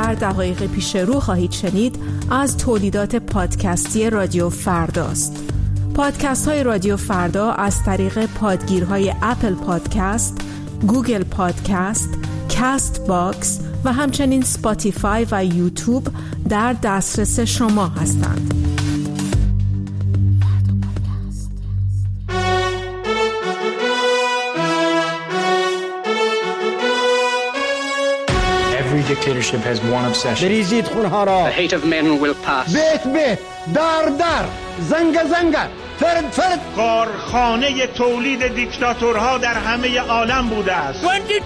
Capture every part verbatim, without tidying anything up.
در دقایق پیش رو خواهید شنید از تولیدات پادکستی رادیو فرداست. پادکست های رادیو فردا از طریق پادگیرهای اپل پادکست، گوگل پادکست، کاست باکس و همچنین اسپاتیفای و یوتیوب در دسترس شما هستند. Dictatorship has one obsession. بریزید خونها را. The hate of men will pass. بیت بیت، دار دار، زنگ زنگ، فرد فرد. کارخانه تولید دیکتاتورها در همه عالم بوده است.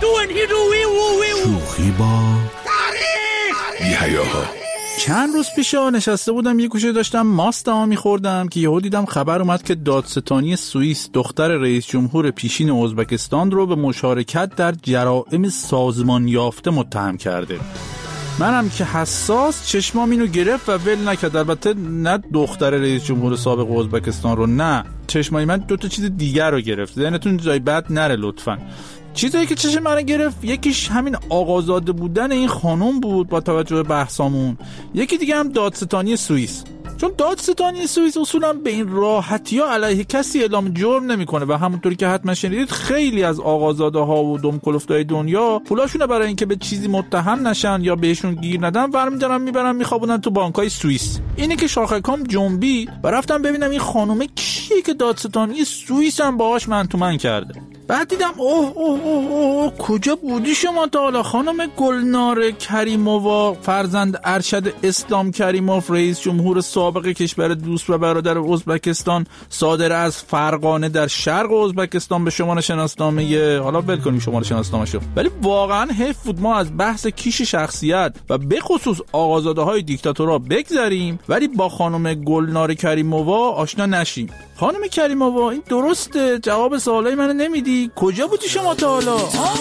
شوخی با تاریخ. بی‌حیاها. چند روز پیش نشسته بودم یه گوشه داشتم ماست ها می‌خوردم که یهو دیدم خبر اومد که دادستانی سوئیس دختر رئیس جمهور پیشین ازبکستان رو به مشارکت در جرائم سازمان یافته متهم کرده. منم که حساس چشمام اینو گرفت و ول نکرد. البته نه دختر رئیس جمهور سابق ازبکستان رو، نه، چشمای من دو تا چیز دیگر رو گرفت. ذهنتون جای بد نره لطفاً. چیزایی که چشم من گرفت یکیش همین آقازاده بودن این خانم بود با توجه به بحثامون، یکی دیگه هم دادستانی سوئیس، چون دادستانی سوئیس اصولا به این راحتی ها علیه کسی اعلام جرم نمیکنه و همونطوری که حتما شنیدید خیلی از آقازاده ها و دم کلفتای دنیا پولاشونه برای اینکه به چیزی متهم نشن یا بهشون گیر ندن برمی‌دارن میبرن میخوابونن تو بانکای سوئیس. اینه که شاخکام جنبید و رفتم ببینم این خانومه کیه که دادستانی سوئیس هم باهاش من تو من کرده. بعد دیدم اوه اوه اوه اوه کجا بودی شما تا حالا خانم گلنار کریمووا، فرزند ارشد اسلام کریموف، رئیس جمهور سابق کشور دوست و برادر ازبکستان، صادر از فرغانه در شرق ازبکستان به شماره شناسنامه، حالا ول کنیم شماره شناسنامه‌شو، ولی واقعا حیف بود ما از بحث کیش شخصیت و به خصوص آقازاده‌های دیکتاتورها بگذریم ولی با خانم گلنار کریمووا آشنا نشیم. خانم کریمووا این درسته جواب سوالای منو نمیدی؟ کجا بودی شما تا حالا؟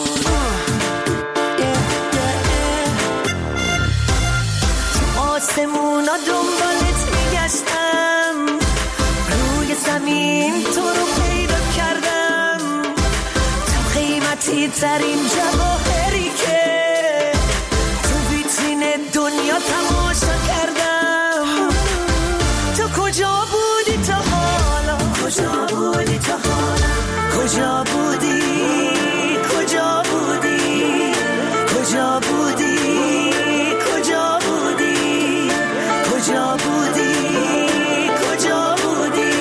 آسمونا دنبالت میگشتم، روی زمین تو رو پیدا کردم، تو قیمتی ترین جواهری که تو ویترین دنیا تماشا کردم. تو کجا بودی تا حالا؟ کجا بودی تا حالا؟ کجا بودی؟ کجا بودی؟ کجا بودی؟ کجا بودی؟ کجا بودی؟ کجا بودی؟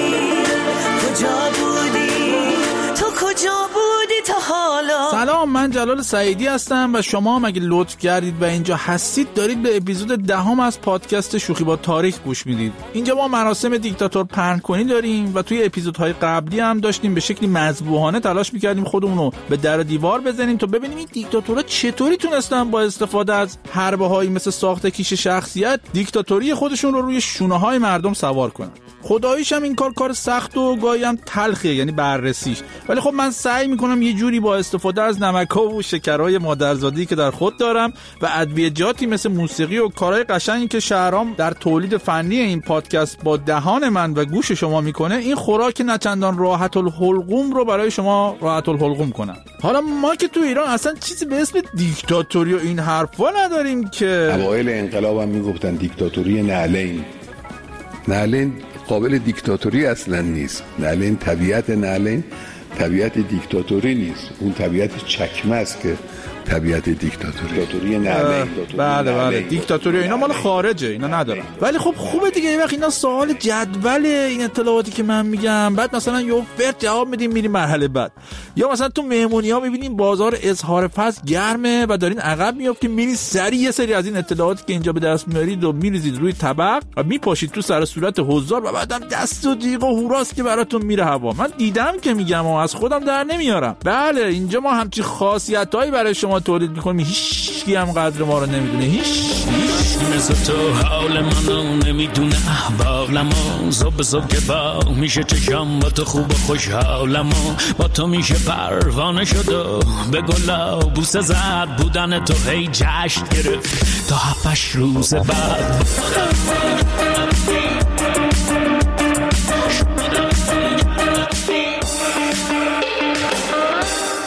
کجا بودی؟ تو کجا بودی تا حالا؟ سلام، من جلال سعیدی هستم و شما مگه لطف کردید و اینجا هستید دارید به اپیزود دهم از پادکست شوخی با تاریخ گوش میدید. اینجا ما مراسم دیکتاتور پهن کنی داریم و توی اپیزودهای قبلی هم داشتیم به شکلی مذبوحانه تلاش میکردیم خودمونو به در و دیوار بزنیم تا ببینیم این دیکتاتورها چطوری تونستن با استفاده از حربه‌هایی مثل ساخت کیش شخصیت دیکتاتوری خودشون رو روی شونه‌های مردم سوار کنن. خداییش هم این کار کار سخت و گاهی هم تلخه، یعنی بررسیش، ولی خب من سعی میکنم یه جوری با استفاده از نمک‌ها و شکرهای مادرزادی که در خود دارم و ادویه‌جاتی مثل موسیقی و کارهای قشنگی که شهرام در تولید فنی این پادکست با دهان من و گوش شما میکنه این خوراک نچندان راحت الحلقوم رو برای شما راحت الحلقوم کنم. حالا ما که تو ایران اصلا چیزی به اسم دیکتاتوری و این حرفا نداریم که. اوایل انقلاب هم میگفتن دیکتاتوری نعلین. نعلین قابل دیکتاتوری اصلا نیست. نعلین طبیعت نعلین طبیعت دیکتاتوری نیست، اون طبیعت چکمه است که طبیعت دیکتاتوری. دیکتاتوری نعلین. بله بله دیکتاتوری اینا مال خارجه، اینا ندارن. ولی خب خوبه دیگه یه وقت اینا سوال جدول این اطلاعاتی که من میگم بعد مثلا یه فرد جواب میدیم میریم مرحله بعد، یا مثلا تو مهمونی‌ها میبینیم بازار اظهار فضل گرمه و دارین عقب میافتین میرین سری یه سری از این اطلاعاتی که اینجا به دست میارید و میریزید روی طبق و میپاشید تو سر صورت حضار و بعدم دست و دیق و هوراست که براتون میره هوا. من دیدم که میگم و از خودم در نمیارم. بله اینجا ما همچین خاصیتایی برای شما تولید میکنیم هیچ کی هم قدر ما رو نمیدونه. هیچ مثل تو حال منو نمیدونه احوالمو، زب زب که با میشه چشم با تو خوب و خوشحالمو، با تو میشه پروانه شد و به گلا بوسه زد، بودن تو هی جشن گرفت تا هفتش روز بعد. قبل از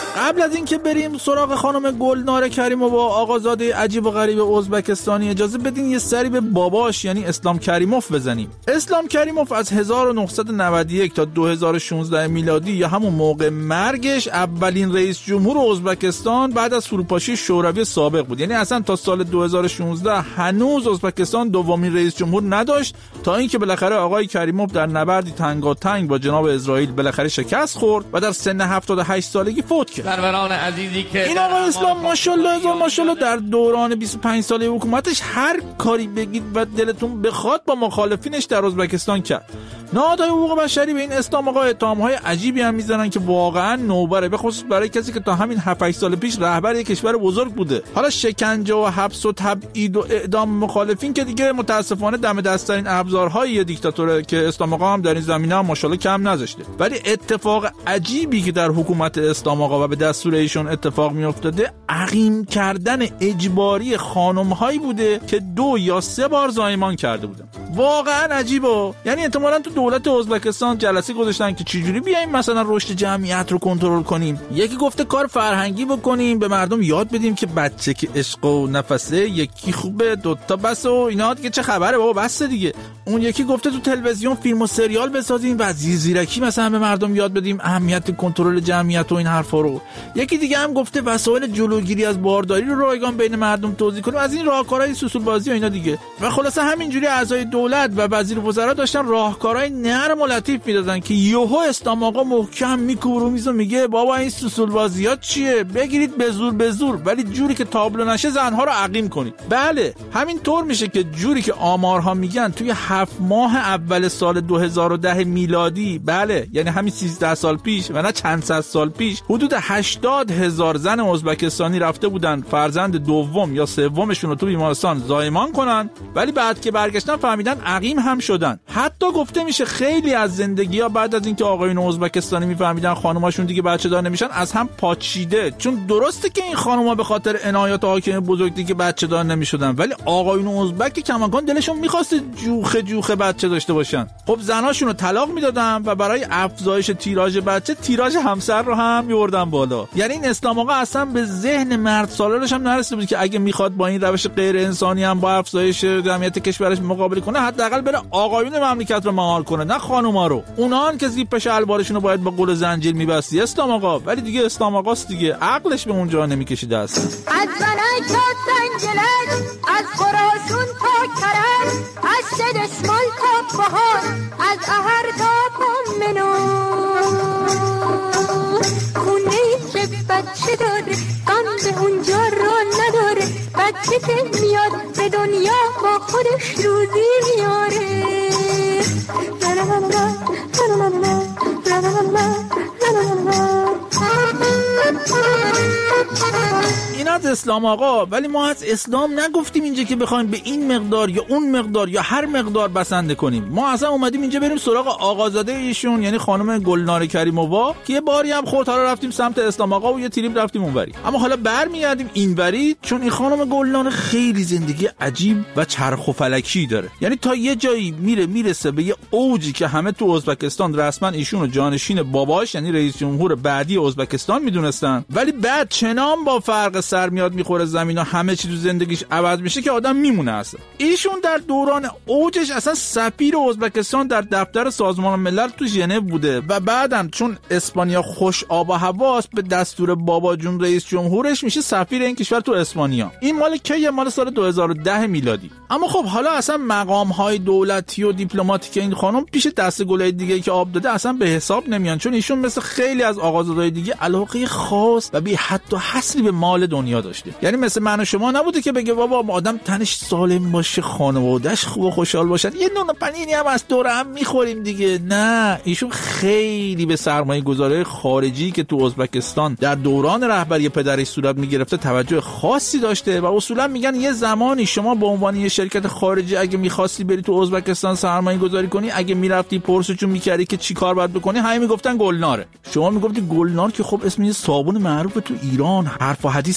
از اینکه بریم سراغ خانم گلنار کریمووا آقازاده عجیب و غریب ازبکستانی، اجازه بدین یه سری به باباش یعنی اسلام کریموف بزنیم. اسلام کریموف از هزار و نهصد و نود و یک تا دو هزار و شانزده میلادی یا همون موقع مرگش اولین رئیس جمهور ازبکستان بعد از فروپاشی شوروی سابق بود. یعنی اصلا تا سال دو هزار و شانزده هنوز ازبکستان دومین رئیس جمهور نداشت تا اینکه بالاخره آقای کریموف در نبردی تنگاتنگ با جناب اسرائیل بالاخره شکست خورد و در سن هفتاد و هشت سالگی فوت کرد. سروران عزیزی که این آقای اسلام ماشاءالله هزار ماشاءالله در دوران بیست و پنج ساله حکومتش هر کاری بگید و دلتون بخواد با مخالفینش در ازبکستان کرد. نهادهای حقوق بشری به این اسلام آقا اتهام‌های عجیبی هم میزنن که واقعا نوبره، به خصوص برای کسی که تا همین هفت هشت سال پیش رهبر یک کشور بزرگ بوده. حالا شکنجه و حبس و تبعید و اعدام مخالفین که دیگه متاسفانه دم دستترین ابزارهای دیکتاتوره که اسلام آقا هم در این زمینه هم ماشاءالله کم نذاشته. ولی اتفاق عجیبی که در حکومت اسلام آقا و به دستور ایشون اتفاق میافتاده عقیم کردن اجباری خانم‌هایی بوده که دو یا سه بار زایمان کرده بودن. واقعا عجیبه. یعنی احتمالاً تو دولت ازبکستان جلسه گذاشتن که چجوری بیایم مثلا رشد جمعیت رو کنترل کنیم. یکی گفته کار فرهنگی بکنیم، به مردم یاد بدیم که بچه که عشق و نفسه یکی خوبه دوتا بس و اینا دیگه چه خبره بابا بس دیگه. اون یکی گفته تو تلویزیون فیلم و سریال بسازیم و زیرزیرکی مثلا به مردم یاد بدیم اهمیت کنترل جمعیت و این حرفا رو. یکی دیگه هم گفته وسایل جلوگیری از بارداری رو رایگان بین مردم توزیع کنیم، از این راهکارهای سوسول بازی و اینا دیگه. و خلاصه همینجوری اعضای دولت و وزیر وزرا داشتن راهکارهای نرم و لطیف میدادن که یهو اسلام آقا محکم میکوبه میز و میگه بابا این سوسول بازیات چیه؟ بگیرید به زور به زور، ولی جوری که تابلو نشه زنها رو عقیم کنید. بله همین طور میشه که جوری که آمارها میگن توی هفت ماه اول سال دو هزار و ده میلادی، بله یعنی همین سیزده سال پیش و نه چند صد سال پیش، حدود هشتاد هزار زن ازبکستانی رفته بودن فرزند دوم یا سومشون رو تو بیمارستان زایمان کنن، ولی بعد که برگشتن فهمیدن عقیم هم شدن. حتی گفته میشه خیلی از زندگی‌ها بعد از اینکه آقایون ازبکستانی میفهمیدن خانماشون دیگه بچه دار نمیشن از هم پاچیده. چون درسته که این خانم‌ها به خاطر عنایات حاکم بزرگ دیگه بچه دار نمیشدن، ولی آقایون ازبک کماکان دلشون می‌خواست جوخه جوخه بچه داشته باشن. خب زناشون رو طلاق میدادن و برای افزایش تیراژ بچه تیراژ همسر رو هم میوردن بالا. یعنی این اسلام آقا اصلا به ذهن مرد سالارش هم نرسیده بود که اگه میخواد با این روش غیر انسانی هم با افزایش جمعیت کشورش مقابله کنه حداقل بره آقایون مملکت رو مهار کنه نه خانوما رو. اونان که زیپ شلوارشون رو باید با قل زنجیر میبستی اسلام آقا، ولی دیگه اسلام آقاست دیگه، عقلش به اونجا نمیکشیده اصلا. از زنک تا سنجلک، از خراسون تا کرج، از سد اسمال تا بهار، از اهر تا پامنو، خونه که بچه داره غم به اونجا را نداره، بچه که میاد به دنیا با خودش روزی میاره. این از اسلام آقا، ولی ما از اسلام نگفتیم اینجا که بخوایم به این مقدار یا اون مقدار یا هر مقدار بسنده کنیم. ما اصلا اومدیم اینجا بریم سراغ آقازاده ایشون یعنی خانم گلنار کریمووا که یه باری هم خورد حالا رفتیم سمت اسلام آقا و یه تریپ رفتیم اونوری، اما حالا برمیگردیم اینوری چون این خانم گلنار خیلی زندگی عجیب و چرخ و فلکی داره. یعنی تا یه جایی میره میرسه به یه اوجی که همه تو ازبکستان رسما ایشون رو جانشین باباش یعنی رئیس جمهور بعدی ازبکستان میدونستن، ولی بعد چنان با فرق سر میاد میخوره زمین و همه چی تو زندگیش عوض میشه که آدم میمونه. اصلا ایشون در دوران اوجش اصلا سفیر ازبکستان در دفتر سازمان ملل تو ژنو بوده و بعدم چون اسپانیا خوش آب و هواست به دستور بابا جون رئیس جمهورش میشه سفیر این کشور تو اسپانیا. این مال کیه؟ مال سال دو هزار و ده میلادی. اما خب حالا اصلا مقام های دولتی و دیپلماتیک این خانم پیش دست گلای دیگه که آب داده اصلا به حساب نمیان، چون ایشون مثل خیلی از آقازادهای دیگه علاقه خاص و بی حد و حصری به مال دنیا داشته. یعنی مثل من و شما نبوده که بگه بابا آدم تنش سالم باشه خانواده‌اش خوب و خوشحال باشن یه نون پنیری هم از دور هم میخوریم دیگه. نه، ایشون خیلی به سرمایه گذاری خارجی که تو ازبکستان در دوران رهبری پدرش صورت میگرفته توجه خاصی داشته و اصولا میگن یه زمانی شما به عنوان یه شرکت خارجی اگه میخواستی بری تو ازبکستان سرمایه گذاری کنی، اگه میرفتی پرسجو میکردی که چی کار باید بکنی، همه میگفتن گلناره. شما میگفتی گلنار که خب اسم یه صابون معروف تو ایران، حرف و حدیث هم پشت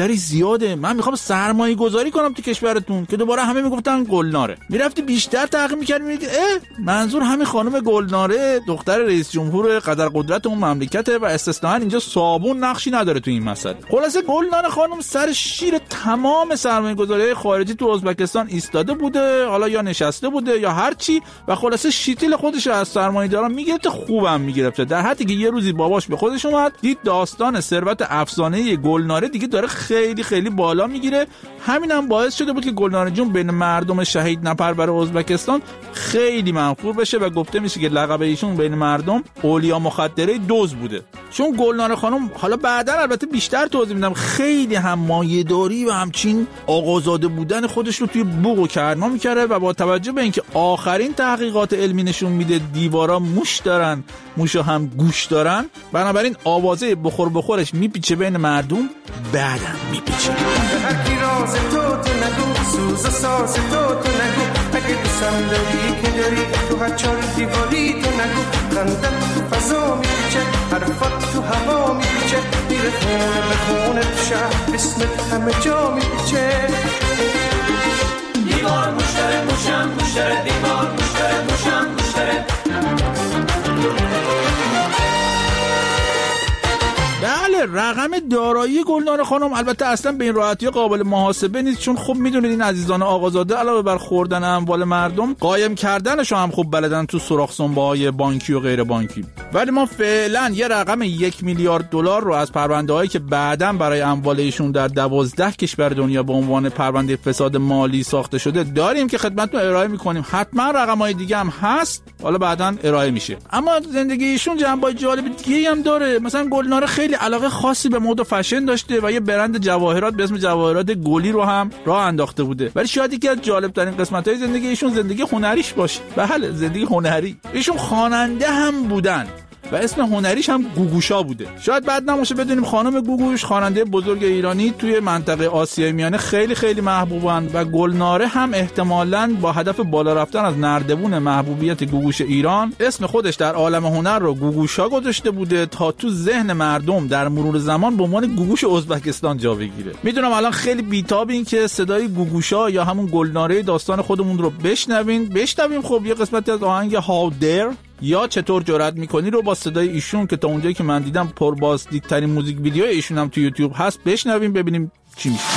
مشتری زیاده، من میخوام سرمایه گذاری کنم تو کشورتون، که دوباره همه میگفتن گلناره. میرفتی بیشتر تحقیق میکردی میدیدی اه منظور همین خانم گلناره دختر رئیس جمهور قدر قدرت اون مملکته و استثناً اینجا صابون نقشی نداره تو این مسئله. خلاصه گلناره خانم سر شیر تمام سرمایه گذاری خارجی تو ازبکستان ایستاده بوده، حالا یا نشسته بوده یا هر چی، و خلاصه شیتیل خودش از سرمایه‌داران میگرفته، خوبم میگرفته، در حدی که یه روزی باباش به خودش اومد دید داستان ثروت افسانه‌ای گلناره دیگه داره خیلی خیلی بالا میگیره. همینم باعث شده بود که گلناره جون بین مردم شهید نپرور ازبکستان خیلی منفور بشه و گفته میشه که لقب ایشون بین مردم اولیا مخدره دوز بوده. چون گلناره خانم حالا بعدا البته بیشتر توضیح میدم خیلی هم مایه‌داری و همچین آقازاده بودن خودش رو توی بوق و کرما میکره و با توجه به اینکه آخرین تحقیقات علمی نشون میده دیوارا موش دارن، موشا هم گوش دارن، بنابراین آوازه بخور بخورش میپیچه بین مردم، بعدم میپیچه. هر کی راز تو تو نگو، سوز و ساز تو تو نگو، اگه دوستم داری که داری تو هر چار دیواری تو نگو، خندم تو فضا میپیچه، حرفات تو هوا میپیچه، میره خونه به خونه تو شهر، اسمت همه جا میپیچه. دیوار مشتره موشم مشتره، دیوار مشتره موشم مشتره. بله، رقم دارایی گلناره خانم البته اصلا به این راحتی قابل محاسبه نیست، چون خب میدونید این عزیزان آقازاده علاوه بر خوردن اموال مردم قایم کردنش هم خوب بلدن تو سوراخ سنبه‌های بانکی و غیر بانکی. ولی ما فعلا یه رقم یک میلیارد دلار رو از پرونده‌هایی که بعداً برای اموال ایشون در دوازده کشور دنیا به عنوان پرونده فساد مالی ساخته شده داریم که خدمتتون ارائه می‌کنیم. حتما رقم‌های دیگه هم هست، حالا بعداً ارائه میشه. اما زندگی ایشون جنبه‌های جالب دیگه‌ای هم داره. مثلا گلناره خیلی علاقه خاصی به مد و فشن داشته و یه برند جواهرات به اسم جواهرات گلی رو هم راه انداخته بوده. ولی شاید یکی از جالب ترین قسمت‌های زندگی ایشون زندگی هنریش باشه. بله، زندگی هنری. ایشون خواننده هم بودن و اسم هنریش هم گوگوشا بوده. شاید بعد نماشه بدونیم خانم گوگوش خواننده بزرگ ایرانی توی منطقه آسیای میانه خیلی خیلی محبوبن و گلناره هم احتمالاً با هدف بالا رفتن از نردبون محبوبیت گوگوش ایران اسم خودش در عالم هنر رو گوگوشا گذاشته بوده تا تو ذهن مردم در مرور زمان به عنوان گوگوش ازبکستان جا بگیره. میدونم الان خیلی بیتابین که صدای گوگوشا یا همون گلناره داستان خودمون رو بشنوین. بشنویم خب یه قسمتی از آهنگ هاو دیر یا چطور جرأت میکنی رو با صدای ایشون که تا اونجایی که من دیدم پربازدیدترین موزیک ویدیو ایشون هم تو یوتیوب هست بشنویم ببینیم چی میشه.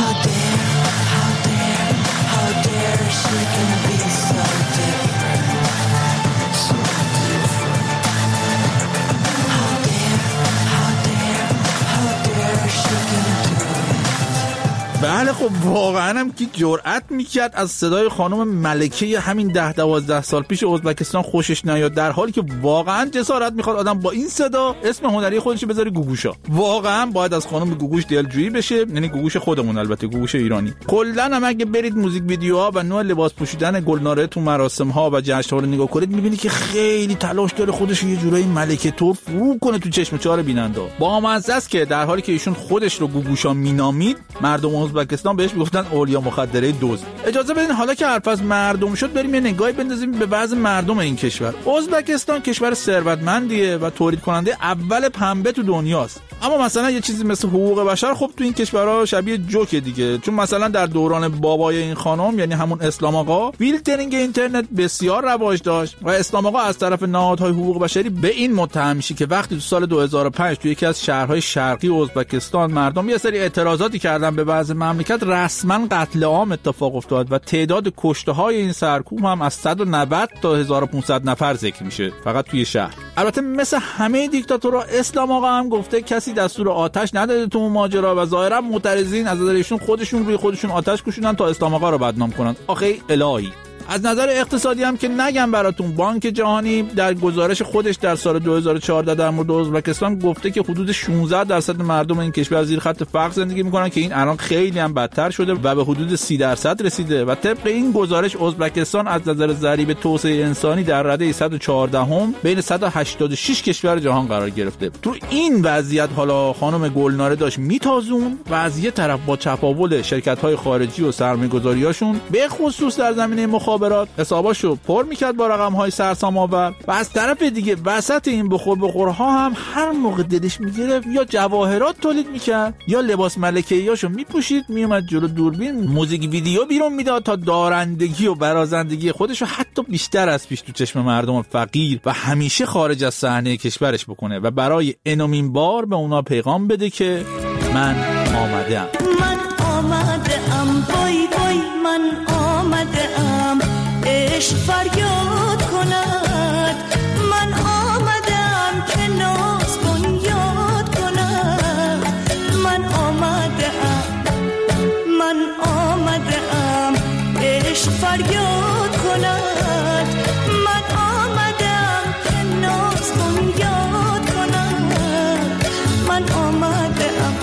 بله خب واقعا هم که جرأت میکرد از صدای خانم ملکه همین ده دوازده سال پیش ازبکستان خوشش نیاد، در حالی که واقعا جسارت میخواد آدم با این صدا اسم هنری خودش بذاره گوگوشا. واقعا باید از خانم گوگوش دلجویی بشه، یعنی گوگوش خودمون، البته گوگوش ایرانی. کلا هم اگه برید موزیک ویدیوها و نوع لباس پوشیدن گلناره تو مراسم ها و جشن ها رو نگاه کنید میبینید که خیلی تلاش داره خودش یه جورایی ملکه طور فرو کنه تو چشم چهار بیننده. با مزه است که در حالی که ایشون خودش رو گوگوشا مینامید مردم ازبکستان بهش میگفتن اولیا مخدره دوز. اجازه بدین حالا که حرف از مردم شد بریم یه نگاهی بندازیم به وضع مردم این کشور. ازبکستان کشور ثروتمندیه و تولید کننده اول پنبه تو دنیاست. اما مثلا یه چیزی مثل حقوق بشر خب تو این کشورها شبیه جوکه دیگه، چون مثلا در دوران بابای این خانم یعنی همون اسلام آقا فیلترینگ اینترنت بسیار رواج داشت و اسلام آقا از طرف نهادهای حقوق بشری به این متهم میشه که وقتی تو سال دو هزار و پنج تو یکی از شهرهای شرقی ازبکستان مردم یه سری اعتراضاتی کردن به وضع مملکت، رسما قتل عام اتفاق افتاد و تعداد کشته های این سرکوب هم از صد و نود تا هزار و پانصد نفر ذکر میشه فقط توی شهر. البته مثل همه دیکتاتورها اسلام آقا هم گفته کسی دستور آتش نداده تو اون ماجرا و ظاهرا معترضین از نظرشون خودشون روی خودشون آتش کشوندن تا اسلام آقا رو بدنام کنن. آخه الهی. از نظر اقتصادی هم که نگم براتون، بانک جهانی در گزارش خودش در سال دو هزار و چهارده در مورد ازبکستان گفته که حدود شانزده درصد مردم این کشور زیر خط فقر زندگی میکنن که این الان خیلی هم بدتر شده و به حدود سی درصد رسیده و طبق این گزارش ازبکستان از نظر ضریب توسعه انسانی در رده صد و چهارده هم بین صد و هشتاد و شش کشور جهان قرار گرفته. تو این وضعیت حالا خانم گلناره داشت میتازون و از یه طرف با چپاول شرکت‌های خارجی و سرمایه‌گذاریاشون به خصوص در زمینه مخ مخابرات حساباشو پر میکرد با رقم‌های سرسام آور و از طرف دیگه وسط این بخور بخورها هم هر موقع دلش میگرفت یا جواهرات تولید میکرد یا لباس ملکه‌ایاشو میپوشید، میومد جلو دوربین موزیک ویدیو بیرون میداد تا دارندگی و برازندگی خودشو حتی بیشتر از پیش تو چشم مردم فقیر و همیشه خارج از صحنه کشورش بکنه و برای انومین بار به اونا پیغام بده که من آمدم. من آمدم بای بای، من آمدم عشق فریاد کند، من آمدم که ناز بنیاد کند، من آمدم من آمدم عشق فریاد کند، من آمدم که ناز بنیاد کند، من آمدم.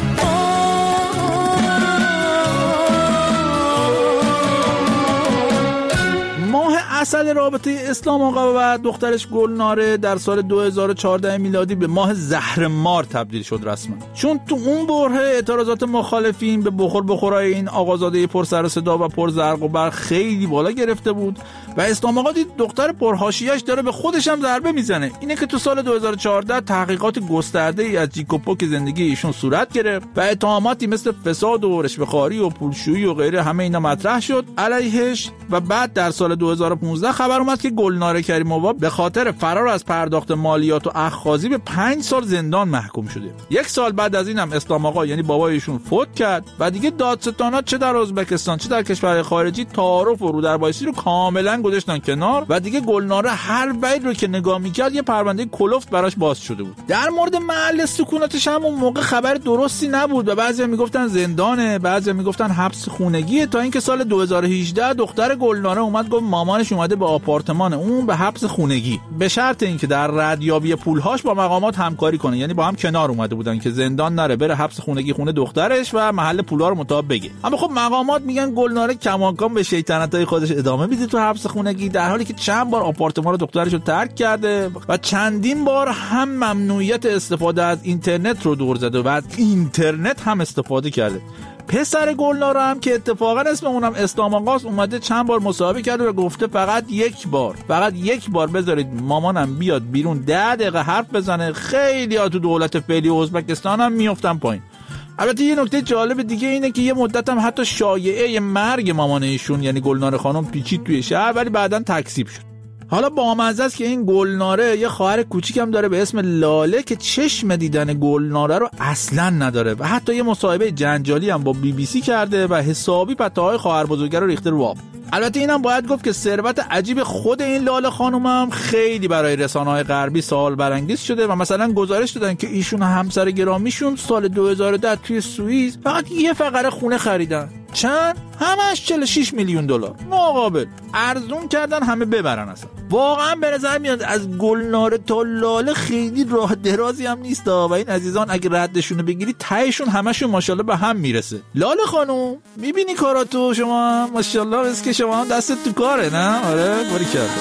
اصل رابطه اسلام آقا و دخترش گلناره در سال دو هزار و چهارده میلادی به ماه زهرمار تبدیل شد رسما، چون تو اون بره اعتراضات مخالفین به بخور بخورای این آقازاده پر سر و صدا و پر زرق و برق خیلی بالا گرفته بود و اسلام آقا دید دختر پرحاشیه‌اش داره به خودش هم ضربه میزنه. اینه که تو سال دو هزار و چهارده تحقیقات گسترده‌ای از جیکوپوک زندگی ایشون صورت گرفت و اتهاماتی مثل فساد و رشوه‌خواری و پولشویی و غیره همه اینا مطرح شد علیهش و بعد در سال دو هزار و پانزده خبر اومد که گلناره کریمووا به خاطر فرار از پرداخت مالیات و اخاذی به پنج سال زندان محکوم شده. یک سال بعد از این هم اسلام آقا یعنی بابایشون فوت کرد و دیگه دادستانا چه در ازبکستان چه در کشورهای خارجی تعارف و رودربایستی رو کاملا گذاشتن کنار و دیگه گلناره هر بعید رو که نگاه میکرد یه پرونده کلفت براش باز شده بود. در مورد محل سکونتش هم اون موقع خبر درستی نبود و بعضیا میگفتن زندانه، بعضیا میگفتن حبس خونگیه، تا اینکه سال دو هزار و هجده دختر گلناره اومد گفت مامانش اومده به آپارتمان اون به حبس خونگی به شرط اینکه در ردیابی پولهاش با مقامات همکاری کنه، یعنی با هم کنار اومده بودن که زندان نره بره حبس خونگی خونه دخترش و محل پولا رو مطابق بگه. اما خب مقامات میگن گلناره کماکان به شیطنتای خودش ادامه میده تو حبس خونگی، در حالی که چند بار آپارتمان رو دخترش رو ترک کرده و چندین بار هم ممنوعیت استفاده از اینترنت رو دور زده و از اینترنت هم استفاده کرده. پسر گلناره هم که اتفاقا اسم اونم اسلام آقاست اومده چند بار مصاحبه کرده و گفته فقط یک بار فقط یک بار بذارید مامانم بیاد بیرون ده دقیقه حرف بزنه خیلی ها تو دولت فعلی ازبکستان هم میافتن پایین. البته یه نکته جالب دیگه اینه که یه مدت هم حتی شایعه مرگ مامان ایشون یعنی گلناره خانم پیچید توی شهر ولی بعداً تکذیب شد. حالا بامزه است که این گلناره یه خواهر کوچیکم داره به اسم لاله که چشم دیدن گلناره رو اصلا نداره و حتی یه مصاحبه جنجالی هم با بی بی سی کرده و حسابی پتاهای خواهر بزرگه رو ریخته رو آب. البته اینم باید گفت که ثروت عجیب خود این لاله خانم هم خیلی برای رسانه‌های غربی سوال برانگیز شده و مثلا گزارش دادن که ایشون همسر گرامیشون سال دو هزار و ده توی سوئیس فقط یه فقره خونه خریدن. چند؟ همش چهل و شش میلیون دلار. مقابل ارزون کردن همه ببرن. اصلا واقعا به نظر میاد از گلناره تا لاله خیلی راه درازی هم نیست و این عزیزان اگه ردشونو بگیری تهشون همشون ماشاءالله به هم میرسه. لاله خانم میبینی کاراتو شما ماشاءالله است که شما دستت تو کاره نه؟ آره باری کرد.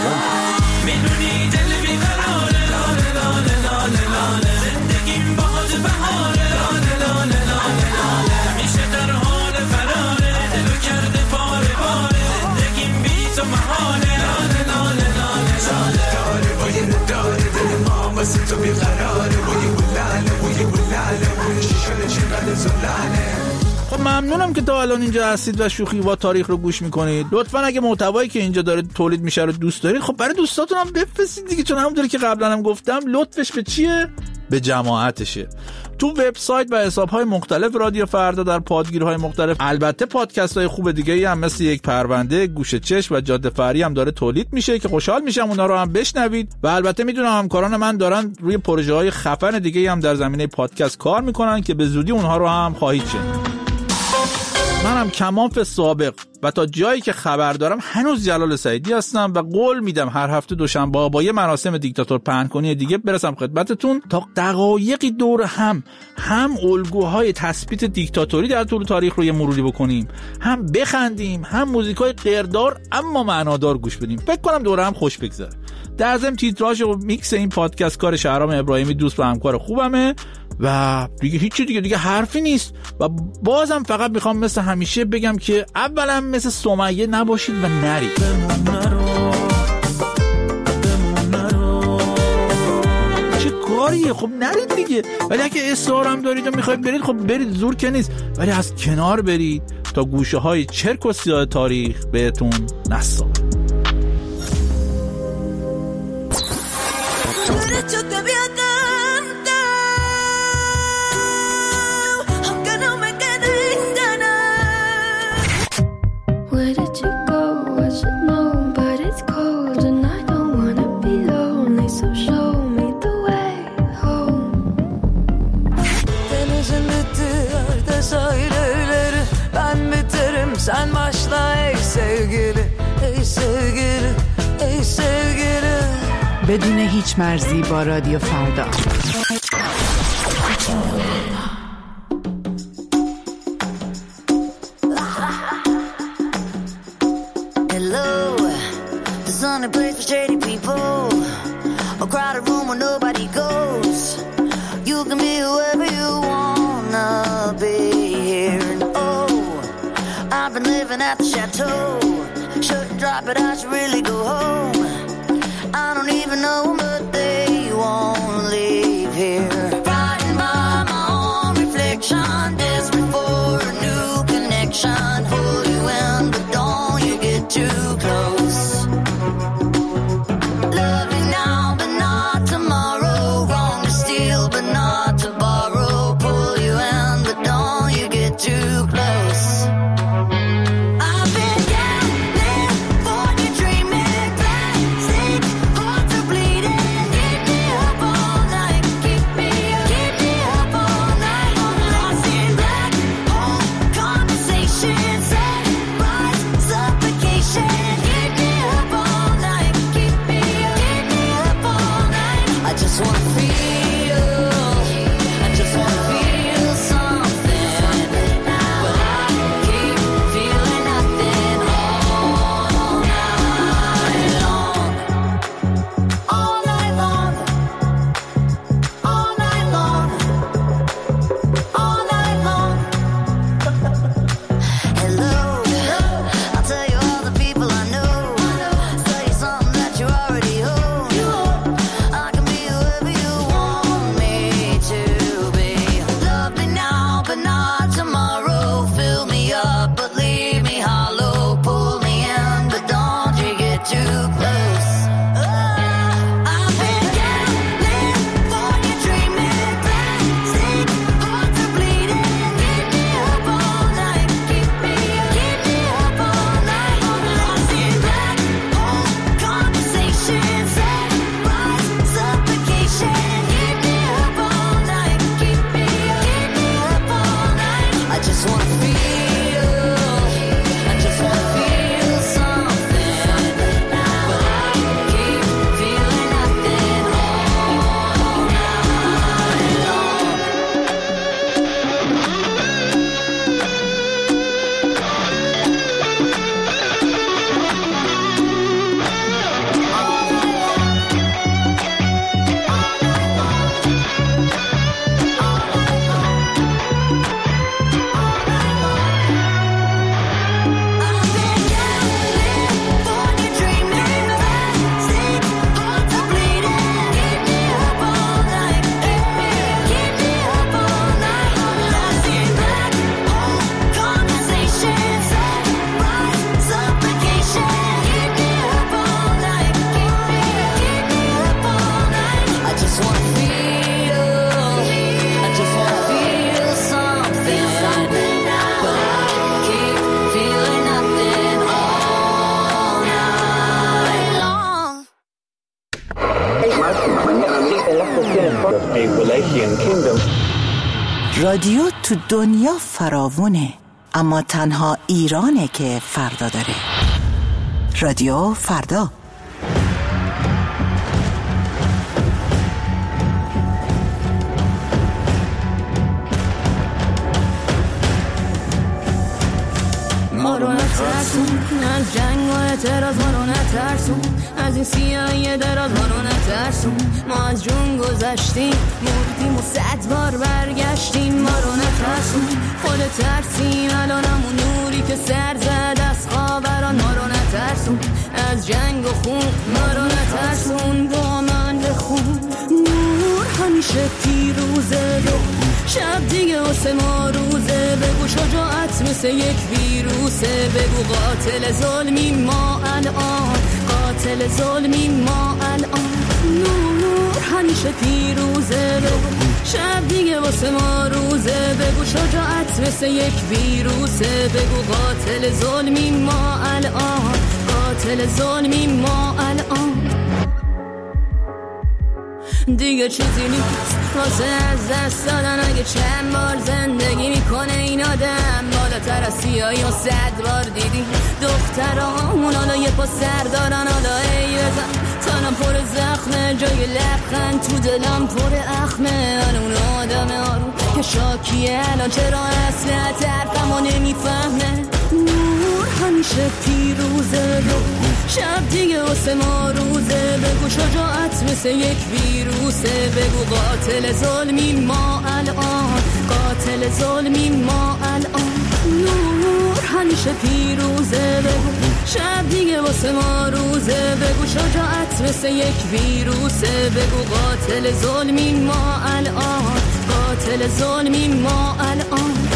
میدونی دل بیقراره لاله لاله لاله لاله زندگیم باهات بهاره لاله لاله لاله لاله میشه در حال فراره دلو کرده پاره پاره زندگیم بی تو محاله لاله لاله لاله لاله داره باید داره دل ما واسه تو بیقراره بوی بلاله بوی بلاله بوی شیشونه چقدر زلاله. خب ممنونم که تا الان اینجا هستید و شوخی و تاریخ رو گوش میکنید. لطفاً اگه محتوایی که اینجا داره تولید میشه رو دوست دارید خب برای دوستاتون هم بفرستید دیگه، چون همونطوری که قبلا هم گفتم لطفش به چیه؟ به جماعتشه. تو وبسایت و حساب‌های مختلف رادیو فردا در پادگیرهای مختلف البته پادکست‌های خوب دیگه‌ای هم مثل یک پرونده، گوش چشم و جاده فری هم داره تولید میشه که خوشحال میشم اونا رو هم بشنوید و البته میدونم همکاران من دارن روی پروژه‌های خفن دیگه‌ای هم در زمینه پادکست کار میکنن که به زودی اونها رو هم خواهید شنید. منم کمانف سابق و تا جایی که خبر دارم هنوز جلال سعیدی هستم و قول میدم هر هفته دوشنبه با یه مراسم دیکتاتور پهن‌کنی دیگه برسم خدمتتون تا دقایقی دور هم هم الگوهای تثبیت دیکتاتوری در طول تاریخ رو یه مروری بکنیم، هم بخندیم، هم موزیکای قیردار اما معنادار گوش بدیم. فکر کنم دوره هم خوش بگذره. در ضمن تیتراژ و میکس این پادکست کار شهرام ابراهیمی دوست و همکار خوبمه. و دیگه هیچی دیگه دیگه حرفی نیست. و بازم فقط میخوام مثل همیشه بگم که اولا مثل سمیه نباشید و نرید. چه کاریه؟ خب نرید دیگه. ولی اگه اصرارم دارید و میخواید برید خب برید، زور که نیست، ولی از کنار برید تا گوشه های چرک و سیاه تاریخ بهتون نسازه. Sen başla ey sevgili, ey sevgili, ey sevgili. بدون هیچ مرزی با رادیو فردا. Hello, there's only place for shady people. A crowded room where nobody goes. You can be whoever you wanna be here. And oh, I've been living at the chateau. Shouldn't drop it, I should really go home. I don't even know them, but they won't leave here. Riding by my own reflection, desperate for a new connection. Hold you in, but don't you get too close. Love you now, but not tomorrow. Wrong to steal, but not to borrow. Pull you in, but don't you get too close. رادیو تو دنیا فراوونه، اما تنها ایرانه که فردا داره. رادیو فردا. ما رو نترسون از جنگ و اعتراض، ما رو نترسون از این سیاهی دراز ما رو نترسون، ما از جون گذشتیم مردیم و صد بار برگشتیم، ما رو نترسون خود ترسیم الانمون نوری که سر زد از خاوران، ما رو نترسون از جنگ و خون، ما رو نترسون با من بخون. نور همیشه پیروزه رو شب دیگه واسه ما روزه، بگو شجاعت مثل یک ویروسه، بگو قاتل ظلمی ما الان، قاتل ظلمی ما الان. نور همیشه پیروزه رو شب دیگه واسه ما روزه، بگو شجاعت مثل یک ویروسه، بگو قاتل ظلمی ما الان، قاتل ظلمی ما الان. دیگه چیزی نیست واسه از دست دادن، اگه چند بار زندگی میکنه این آدم، بالاتر از سیاهی و صد بار دیدی دخترامون حالا یه پا سر دارن، حالا ای بزن تنم پر زخمه، جای لبخند تو دلم پر اخمه، حالا اون آدم آروم که شاکیه الان چرا اصلا طرفمو نمیفهمه. نور همیشه پیروزه رو شب دیگه واسه ما روزه، بگو شجاعت مثل یک ویروسه، بگو قاتل ظلمی ما الان، قاتل ظلمی ما الان. نور همیشه پیروزه بگو شب دیگه واسه ما روزه، بگو شجاعت مثل یک ویروسه، بگو قاتل ظلمی ما الان، قاتل ظلمی ما الان.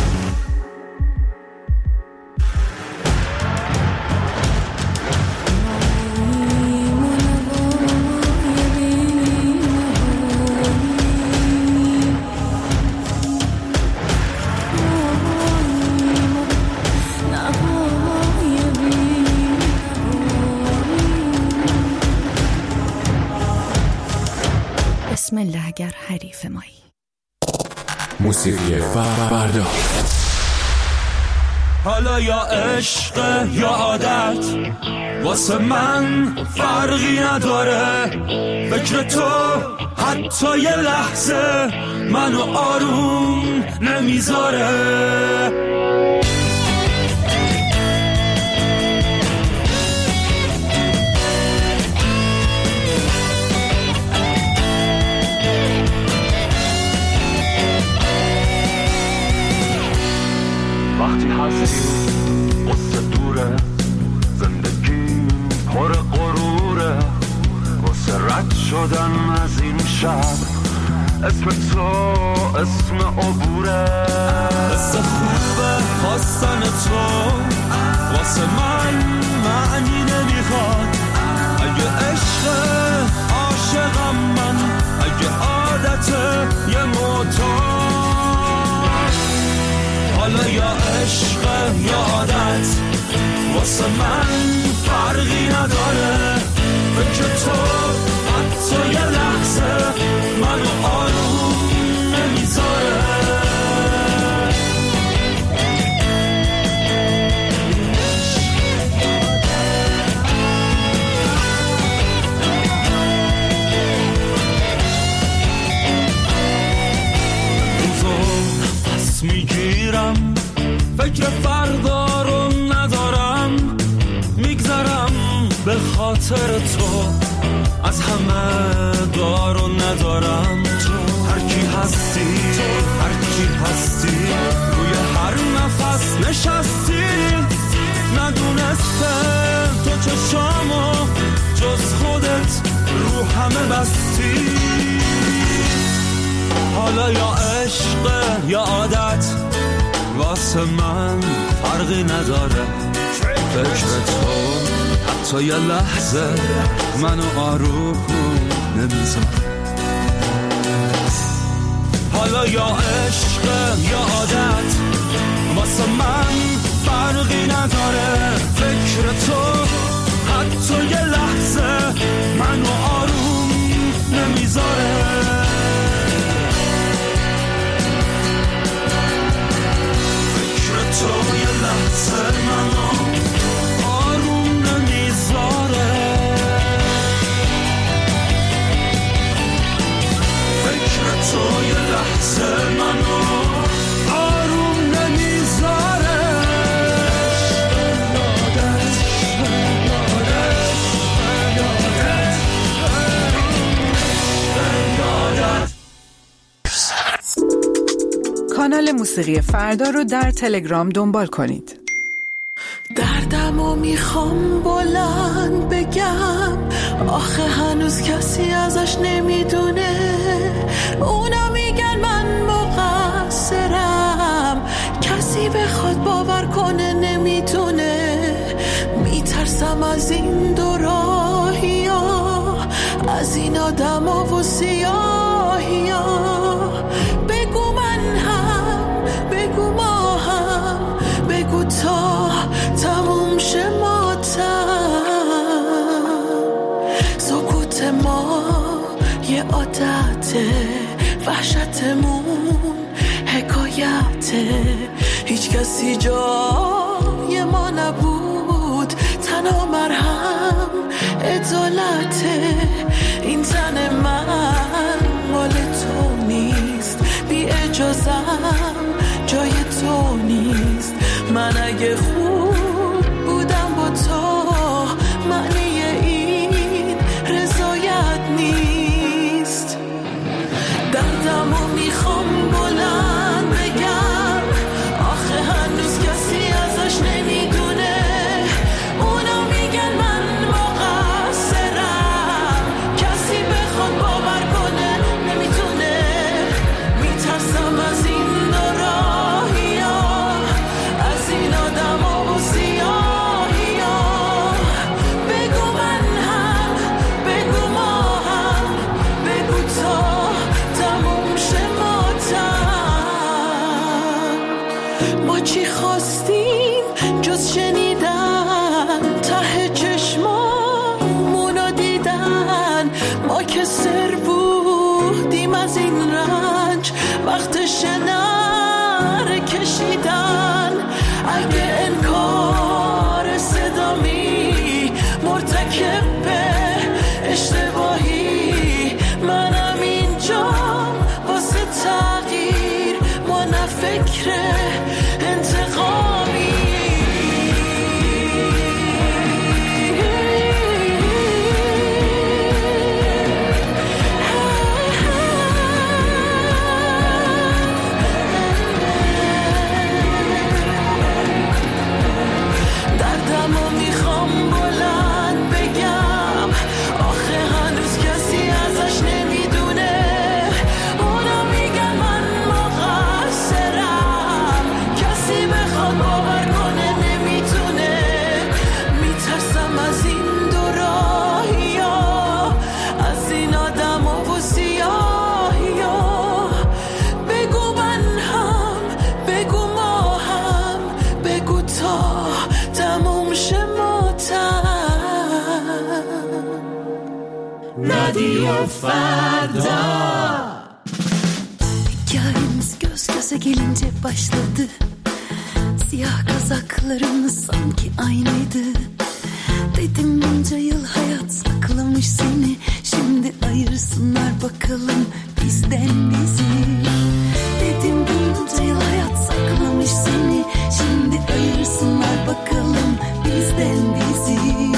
بسم الله اگر حریف مایی. موسیقی فردا. حالا یا عشق یا عادت واسه من فرقی نداره، فکر تو حتی یه لحظه منو آروم نمیذاره. وقتی هستی قصه دوره، زندگی پر غروره، واسه رد شدن از این شب اسم تو اسم عبوره. قصه خوبه خواستن تو واسه من معنی نمیخواد، اگه عشق عاشقم من، اگه عادت یه معتاد. حالا یا عشق یا عادت واسه من فرقی نداره، فکر تو حتی یه لحظه منو آروم نمیذاره. میگیرم فکر فردا رو ندارم، میگذرم به خاطر تو، از همه دارو ندارم. تو هر کی هستی، هر کی هستی، روی هر نفس نشستی، ندونستم تو چشامو جز خودت رو همه بستی. حالا یا عشق یا عادت واسه من فرقی نداره، فکر تو حتی یه لحظه منو آروم نمیذاره. حالا یا عشق یا عادت واسه من فرقی نداره، فکر تو حتی یه لحظه منو آروم نمیذاره. تو یه لحظه منو آروم نمیذاره، فکر تو یه لحظه منو آروم نمیذاره. یادش یادش یادش کانال موسیقی فردا رو در تلگرام دنبال کنید. دردمو میخوام بلند بگم، آخه هنوز کسی ازش نمیدونه. اونا میگن من مقصرم، کسی بخواد باور کنه نمیتونه. میترسم از این دو راهی ها، از این آدم ها و سیاهی ها. بگو من هم، بگو ما هم، بگو تا تموم شه ماتم. سکوت ما یه عادته، وحشتمون حکایته. هیچ کسی جای ما نبود، تنها مرهم عدالته. این تن من مال تو نیست، بی اجازم جای تو نیست. من اگه خوب بودم با تو، معنی این رضایت نیست. دردمو میخوام بلند بگم، آخه هنوز کسی ازش نمیدونه. اونا میگن من مقصرم، کسی بخواد باور کنه نمیتونه. میترسم از این دو راهی ها، از این آدم ها و سیاهی ها. بگو من هم، بگو ما هم، بگو تا تموم شه ماتم. ما چی خواستیم جز شنیدن، ته چشمامونو دیدن. ما که سر بودیم از این رنج، وقتش نره کشیدن. اگه انکار صدامی مرتکب به اشتباهی، منم اینجا واسه تغییر، ما نه فکر انتقامی. دردمو میخوام بلند بگم، آخه هنوز کسی ازش نمیدونه. اونا میگن من مقصرم، کسی بخواد باور کنه نمیتونه. میترسم از این دو راهی ها، از این آدم ها و سیاهی ها. بگو من هم، بگو ما هم، بگو تا تموم شه ماتم. رادیو فردا. Hikayemiz göz göze gelince başladı. Siyah kazaklarımız sanki aynıydı. Dedim bunca yıl hayat saklamış seni, şimdi ayırsınlar bakalım bizden bizi. Dedim bunca yıl hayat saklamış seni, şimdi ayırsınlar bakalım bizden bizi.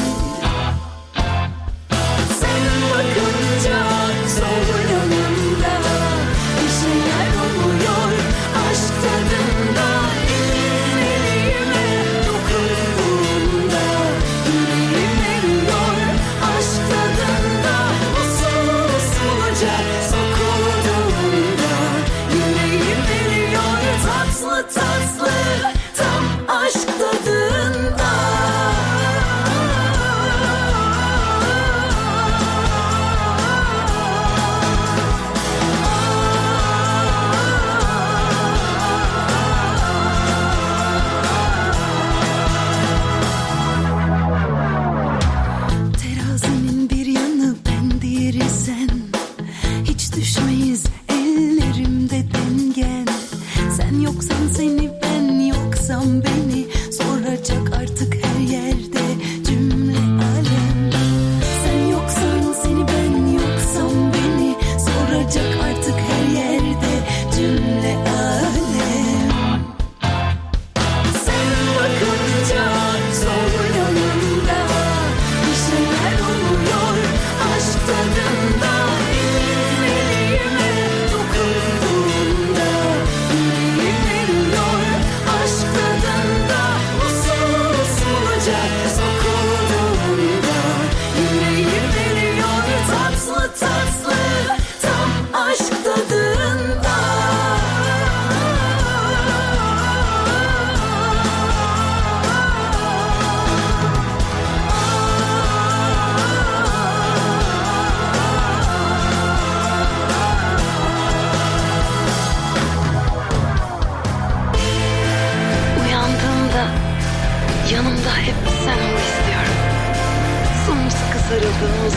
Sen bakınca sol yanımda bir şeyler oluyor, aşk tadında. Elin elime dokunduğunda yüreğim eriyor, aşk tadında. Usul usulca sokulduğunda yüreğim eriyor, tatlı tatlı tam aşk tadında.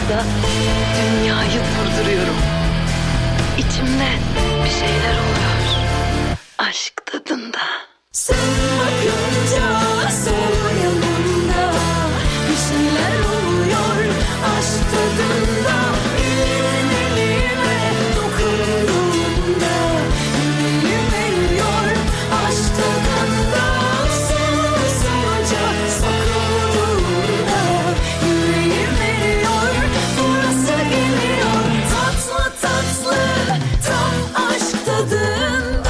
Burada dünyayı vurduruyorum. İçimde bir şeyler oluyor. Aşk tadında. Sen bakınca sol yanımda bir şeyler oluyor. Aşk tadında. Elin elime dokunduğunda yüreğim eriyor. Aşk tadında. Sen ısınca sakındığında yüreğim eriyor. Burası geliyor tatlı tatlı tam aşk tadında.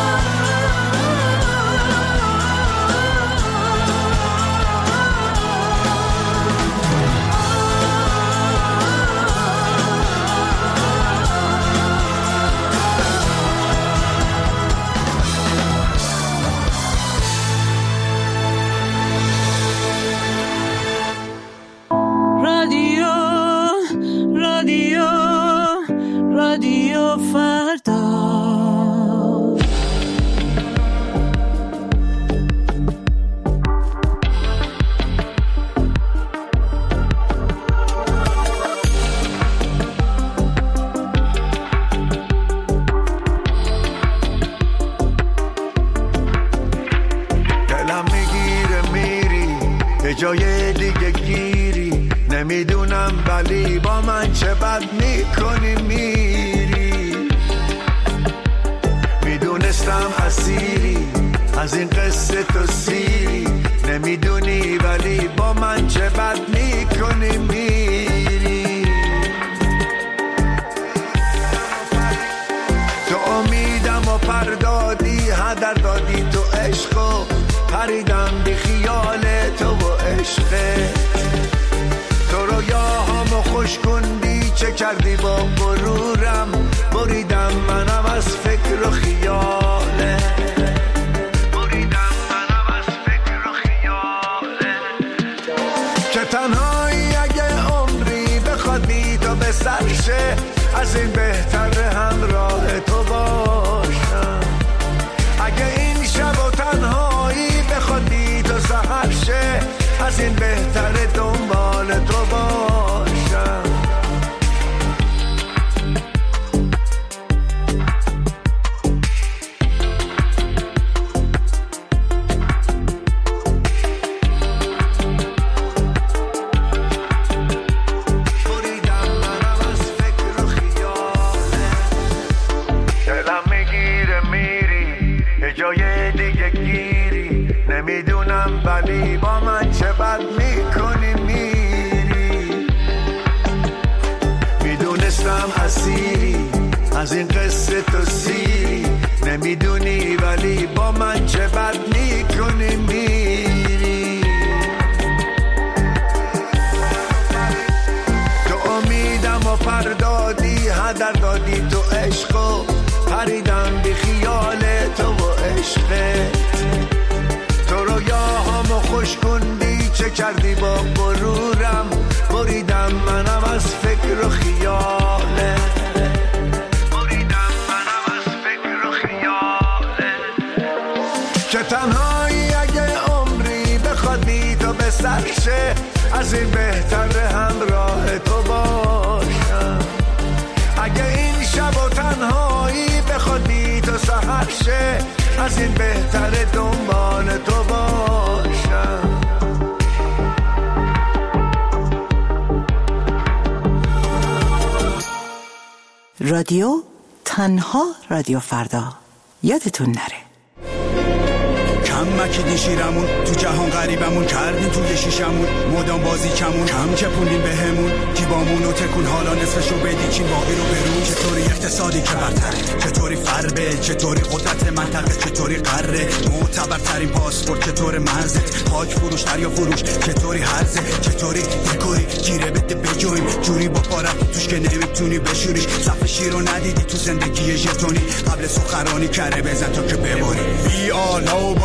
رادیو رادیو رادیو فردا. دلم میگیره میری یه جای دیگه گیری نمیدونم ولی با من چه بد میکنی میری میدونستم اسیری از این قصه تو سیری نمیدونی ولی با من چه بد میکنی میری تو امیدم و پردادی هدر دادی تو عشقو پریدم بی خیال تو و عشقت تو رویاهامو خوش کندی چه کردی با غرورم بریدم منم از فکر و خیاله بریدم منم از فکر و خیاله چه تنهایی اگه عمری بخواد بی تو به سرشه از این بهتر همراه تو باشم اگه این شب و تنهایی بخواد بی تو سحر شه از این بهتر دنبال تو باشم بریدم منم از فکر و خیاله دلم میگیره میری یه جای دیگه گیری نمیدونم ولی با من چه بد میکنی میری میدونستم اسیری از این قصه تو سیری نمیدونی ولی با من چه بد میکنی میری تو امیدم و پردادی هدر دادی تو عشقو پریدم بی خیال تو و عشقت تو رویاهامو خوش کندی چه کردی با غرورم بریدم منم از فکر و خیاله بریدم منم از فکر و خیاله چه تنهایی اگه عمری بخواد بی تو به سرشه از این بهتر همراه تو باشم اگه این شب و تنهایی بخواد بی تو سحر شه از این بهتر دنبال تو باشم رادیو تنها رادیو فردا. یادتون نره کم مکیدی شیرمون تو جهان غریبمون کردیم توی شیشمون مدام بازی کمون کم چپوندیم بهمون جیبامون و تکون حالا نصفشو بدی چین باقی رو برون چطوری اقتصادی که برتره چطوری فربه چطوری قدرت منطقه چطوری قره معتبرترین پاسپورت چطور مرزت خاک فروش دریا فروش چطوری هرزه چطوری دکوری گیره بده بجویم جوری با پارت توش که نمیتونی بشوریش صف شیر رو ندیدی تو زندگی ژتونی قبل سخرانی کره بزن تا که ببری بی آلا و بالی کی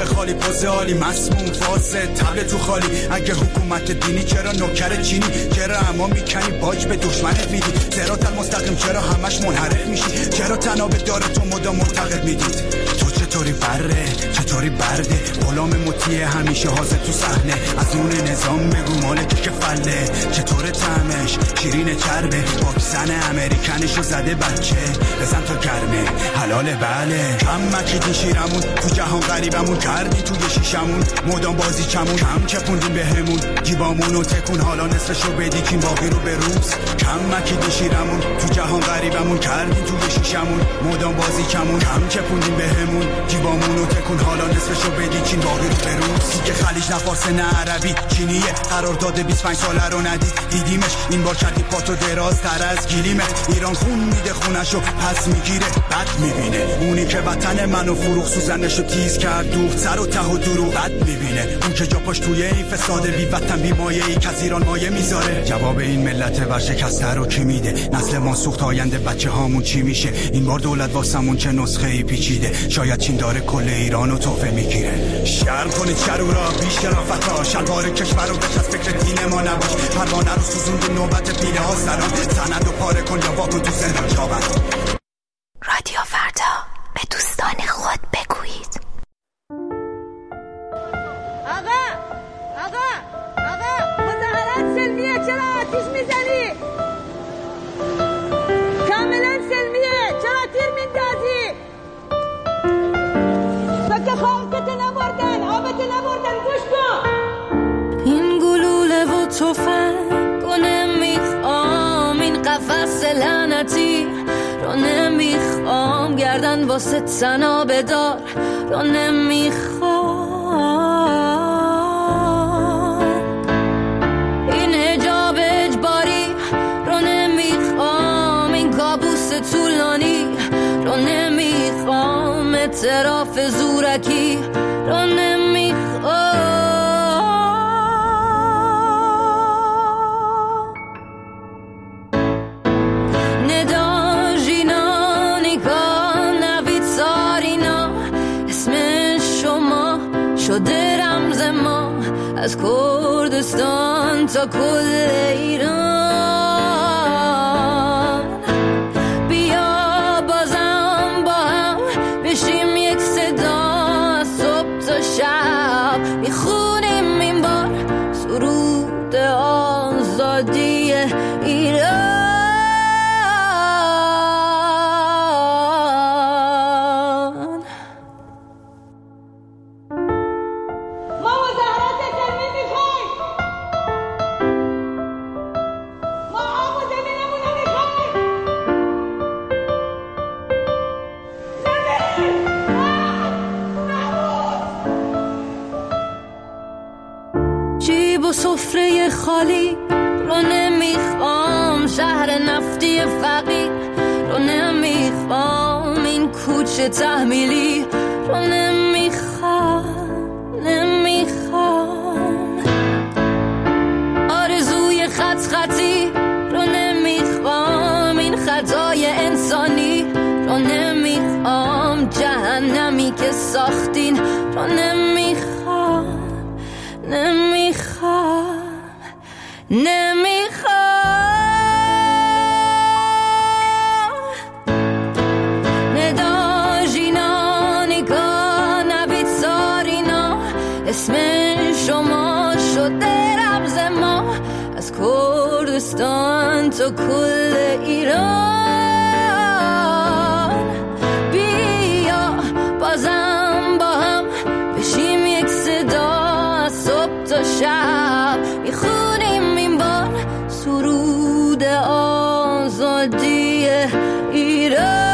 قلب خالی پوز عالی مسموم فاسد تبل تو خالی اگه حکومت دینی چرا نوکر چینی چرا اما میکنی باج به دشمنت میدی صراط المستقیم چرا همش منحرف میشی چرا تناب داره تو مدام منتقد میدید تو چطوری بره چطوری برده غلام مطیع همیشه حاضر تو صحنه از نون نظام بگو مالک که فله چطور طعمش شیرین چربه واکسن امریکنشو زده بچه بزن تا گرمه حلاله بله کم مکیدی شیرمون تو جهان غریبمون کردی توی شیشمون مدام بازی چمون کم چپوندیم بهمون جیبامونو تکون حالا نصفشو بدی کین باقی رو به روز کم مکیدی شیرمون تو جهان غریبمون کردی توی شیشمون مدام بازی چمون کم چپوندیم بهمون جیبامونو تکون حالا نصفشو بدی کین باقی رو به روز که خلیج نه فارس نه عربی چینیه قرار داده بیست و پنج ساله رو ندید دیدیمش این بار کردی پاتو دراز تر از گلیمت ایران خون میده خونشو پس میگیره بد میبینه اونی که وطن منو فروخ سوزنشو تیز کرد دوخت سر و ته و درو بد میبینه اون که جا پاش توی این فساد بی وطن بی مایه ای که از ایران مایه میذاره جواب این ملت ورشکسته رو کی میده نسل ما سوخت آینده بچه هامون چی میشه این بار دولت واسمون چه نسخه ای پیچیده شاید چین داره کل ایرانو تحفه میگیره شرم کنید شرورا بی شرافتا شلوار کشور رو بچ از فکر دین ما نباش پروانه رو سوزوند نوبت پیله ها سلام سند و پاره کن یا واکن تو زندان جاوت رادیو فردا به دوستان خود بگویید آقا آقا آقا مظاهرات سلمیه چرا آتیش میزنی کاملا سلمیه چرا تیر میندازی فکر خواهکت نمردن آبت نمردن گوش کن این گلوله و توفنگ و نمیخوام این قفس لعنتی رو نمیخوام گردن واسه تنا بدار رو نمیخوام این حجاب اجباری رو نمیخوام این کابوس طولانی رو نمیخوام اعتراف زورکی رو نمیخوام شده رمز ما از کردستان تا کل ایران بیا بازم با هم بشیم یک صدا از صبح تا شب میخونیم این بار سرود آزادی ایران سفره خالی رو نمیخوام شهر نفتی فقیر رو نمیخوام این کوچه تحمیلی رو نمیخوام نمیخوام آرزوی خط خطی رو نمیخوام این خطای انسانی رو نمیخوام جهنمی که ساختین رو نمیخوام نمیخوام نمیخوام ندا جینا نگاه نوید سارینا اسم شما شده رمز ما از کردستان تا کل ایران بیا بازم با هم بشیم یک صدا صبح تا شب میخونیم این بار سرود آزادی ایران